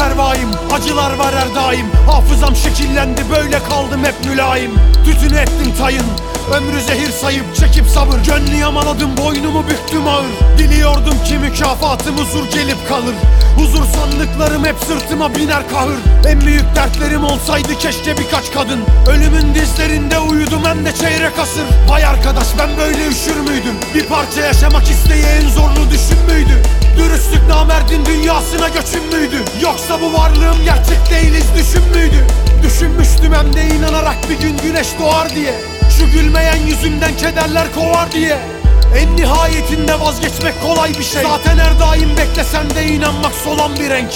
pervayım, acılar var her daim. Hafızam şekillendi, böyle kaldım hep mülayim. Tütünü ettim tayın, ömrü zehir sayıp çekip sabır. Gönlü yamaladım, boynumu büktüm ağır. Diliyordum ki mükafatım huzur gelip kalır. Huzur sandıklarım hep sırtıma biner kahır. En büyük dertlerim olsaydı keşke birkaç kadın. Ölümün dizlerinde uyudum hem de çeyrek asır. Vay arkadaş, ben böyle üşür müydüm? Bir parça yaşamak isteği en zorlu düşün müydü? Dürüstlük namerdin dünyasına göçün müydü? Yoksa bu varlığım gerçek değiliz düşün müydü? Düşünmüştüm hem de inanarak bir gün güneş doğar diye. Şu gülmeyen yüzümden kederler kovar diye. En nihayetinde vazgeçmek kolay bir şey. Zaten her daim beklesen de inanmak solan bir renk.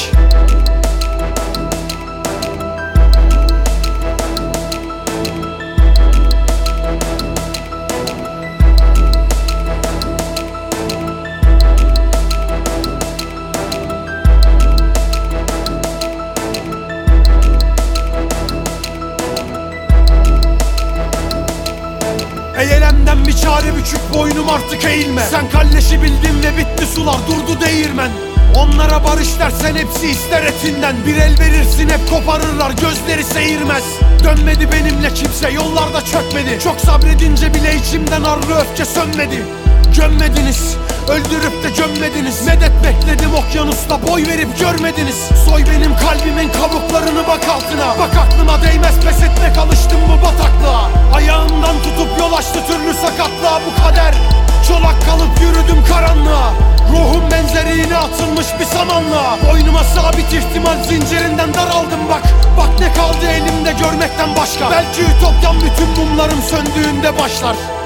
Eyelemden bir çare bükük boynum artık eğilme. Sen kalleşi bildin ve bitti sular, durdu değirmen. Onlara barış dersen hepsi ister etinden. Bir el verirsin hep koparırlar, gözleri seyirmez. Dönmedi benimle kimse, yollarda çökmedi. Çok sabredince bile içimden arlı öfke sönmedi. Gömmediniz, öldürüp de gömmediniz. Medet bekledim okyanusta, boy verip görmediniz. Soy benim kalbimin kabuklarını, bak altına. Bak aklıma değmez pes etmek, alıştım bu bataklığa. Ayağımdan tutup yol açtı türlü sakatlığa bu kader. Çolak kalıp yürüdüm karanlığa. Ruhum benzeriğine atılmış bir samanlığa. Boynuma sabit ihtimal zincirinden daraldım bak. Bak ne kaldı elimde görmekten başka. Belki ütopyam bütün mumlarım söndüğünde başlar.